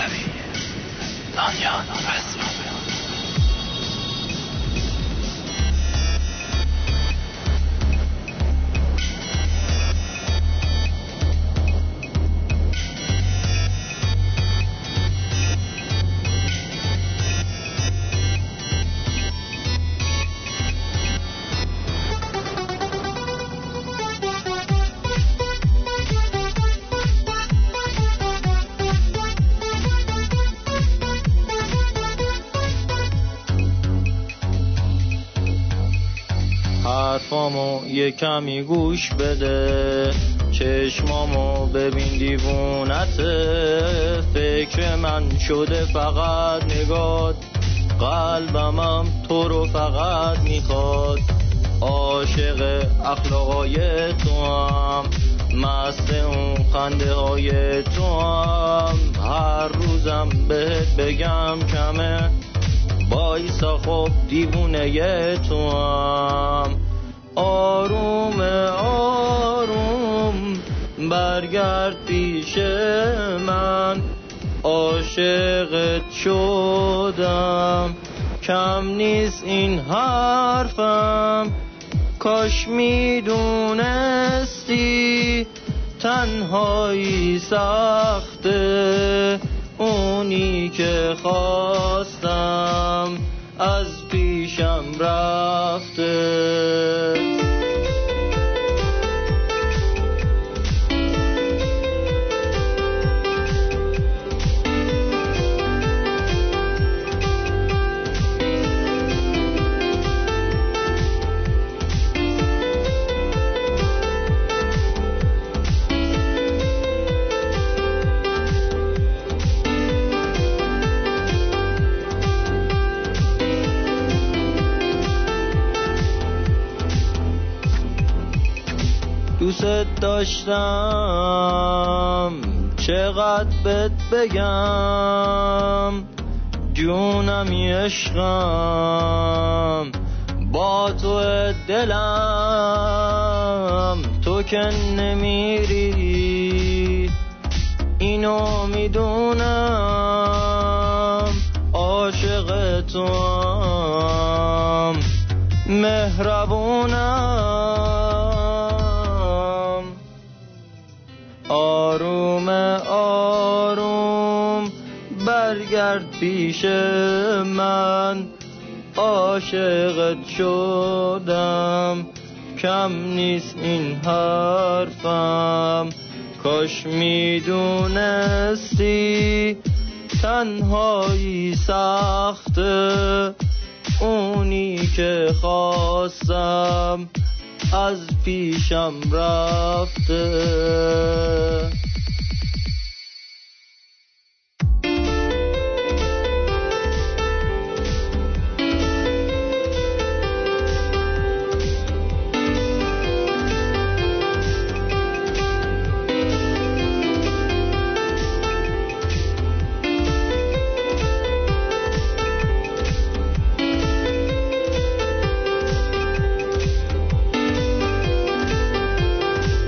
پهلوی دانیال رسمی. حرفامو یه کمی گوش بده، چشمامو ببین دیوونته، فکر من شده فقط نگات، قلبمم تو رو فقط میخواد، عاشق اخلاقای تو هم، مست اون خنده های تو هم، هر روزم بهت بگم کمه، بایسا خب دیوونه تو هم، آروم آروم برگرد پیش من، عاشقت شدم، کم نیست این حرفم، کاش میدونستی تنهایی سخته، اونی که خواستم از پیشم رفته. دوست داشتم چقدر بهت بگم، جونمی عشقم با تو دلم، تو که نمیری اینو میدونم، عاشق تو هم مهربونم، آروم آروم برگرد پیش من، عاشقت شدم، کم نیست این حرفم، کاش میدونستی تنهایی سخته، اونی که خواستم از پیشم رفته.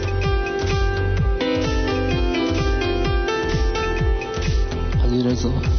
علیرضا